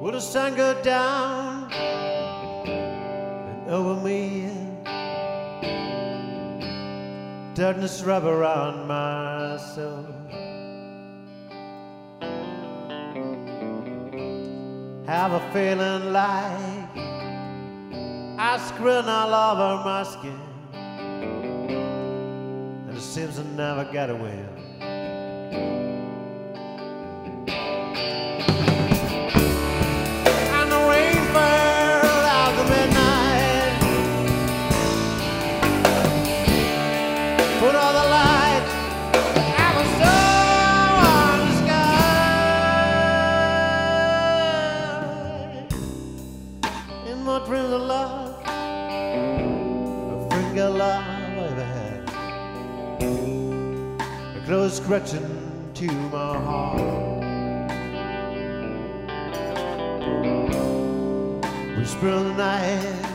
Will the sun go down and over me? Darkness wrap around my soul. Have a feeling like ice grin all over my skin, and it seems I never got away. And the rain fell out the midnight, put all the lights I was so on the sky. In my dreams of love, a finger love I ever had, a close scratching to my heart, whisper in the night,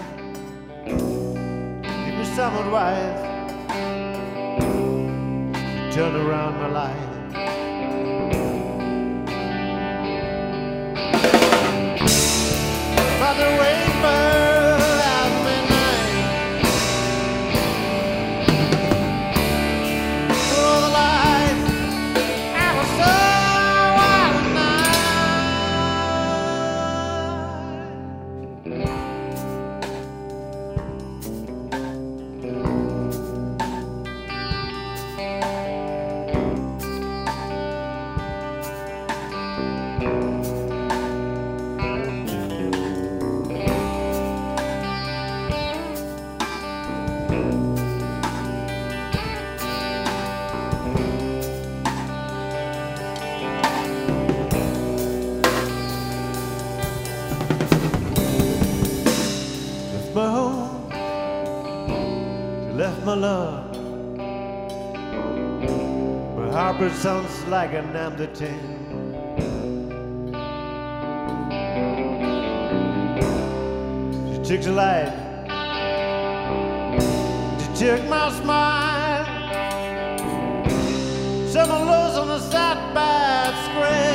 give me some advice. Turn around my life. But the rain fell at midnight, put all the lights I was so out of my home, she left my love. My heartbeat sounds like an empty tin. She took the light, she took my smile. Some lows on the side by screen.